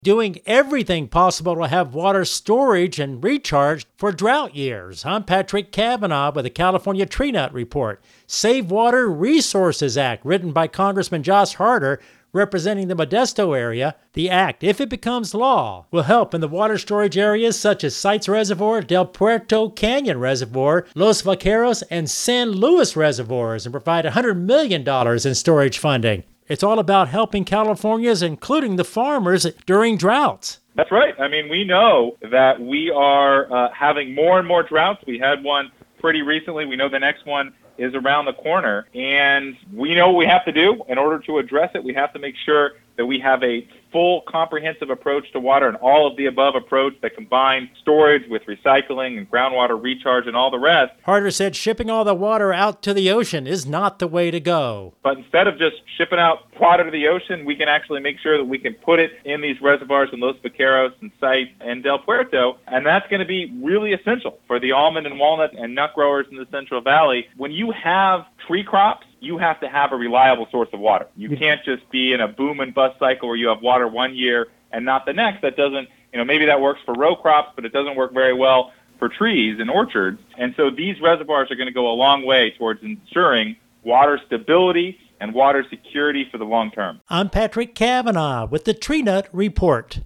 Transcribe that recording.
doing everything possible to have water storage and recharge for drought years. I'm Patrick Cavanaugh with the California Tree Nut Report. Save Water Resources Act, written by Congressman Josh Harder, representing the Modesto area. The act, if it becomes law, will help in the water storage areas such as Sites Reservoir, Del Puerto Canyon Reservoir, Los Vaqueros, and San Luis reservoirs and provide $100 million in storage funding. It's all about helping Californians, including the farmers, during droughts. That's right. I mean, we know that we are having more and more droughts. We had one pretty recently. We know the next one is around the corner. And we know what we have to do in order to address it. We have to make sure that we have a full, comprehensive approach to water, and all of the above approach that combines storage with recycling and groundwater recharge and all the rest. Harder said shipping all the water out to the ocean is not the way to go. But instead of just shipping out water to the ocean, we can actually make sure that we can put it in these reservoirs in Los Vaqueros and Sites and Del Puerto, and that's going to be really essential for the almond and walnut and nut growers in the Central Valley. When you have tree crops, you have to have a reliable source of water. You can't just be in a boom and bust cycle where you have water one year and not the next. That doesn't, maybe that works for row crops, but it doesn't work very well for trees and orchards. And so these reservoirs are going to go a long way towards ensuring water stability and water security for the long term. I'm Patrick Cavanaugh with the Tree Nut Report.